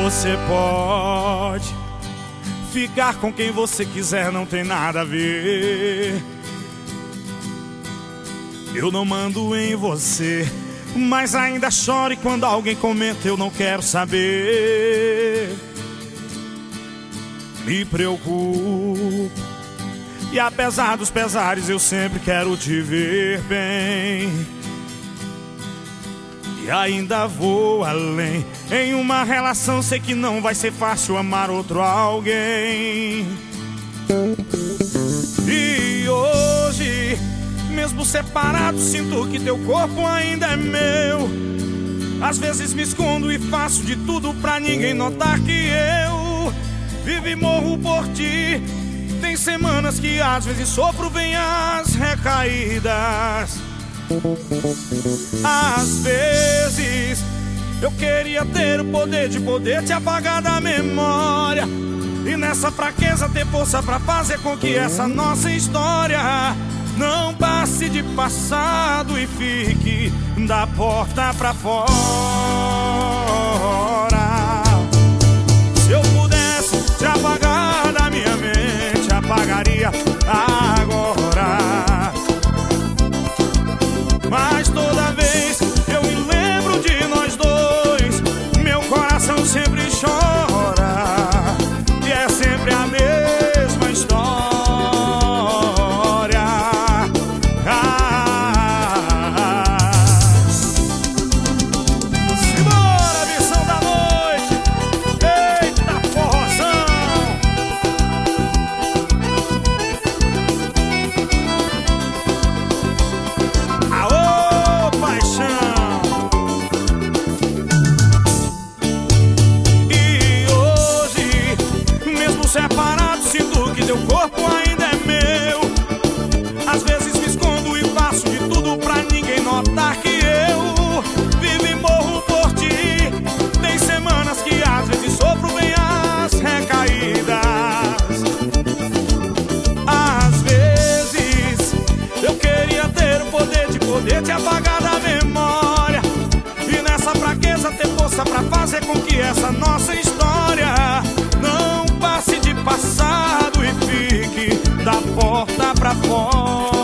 Você pode ficar com quem você quiser, não tem nada a ver. Eu não mando em você, mas ainda chore quando alguém comenta eu não quero saber. Me preocupo, e apesar dos pesares eu sempre quero te ver bem. E ainda vou além, em uma relação sei que não vai ser fácil amar outro alguém. E hoje, mesmo separado, sinto que teu corpo ainda é meu. Às vezes me escondo e faço de tudo pra ninguém notar que eu vivo e morro por ti. Tem semanas que às vezes sofro, vem as recaídas. Às vezes eu queria ter o poder de poder te apagar da memória, e nessa fraqueza ter força pra fazer com que essa nossa história não passe de passado e fique da porta pra fora. Se eu pudesse te apagar da minha mente, apagaria agora. Mas toda vez que eu me lembro de nós dois, meu coração sempre chora. E é sempre a mesma história. Simbora, missão da noite. Eita, forrozão. Aô, paixão. E hoje, mesmo separado, sinto que teu corpo ainda é meu. Às vezes me escondo e faço de tudo pra ninguém notar que eu vivo e morro por ti. Tem semanas que às vezes sofro, vem as recaídas. Às vezes eu queria ter o poder de poder te apagar da memória, e nessa fraqueza ter força pra fazer com que essa nossa história não passe de passado e fique da porta pra fora.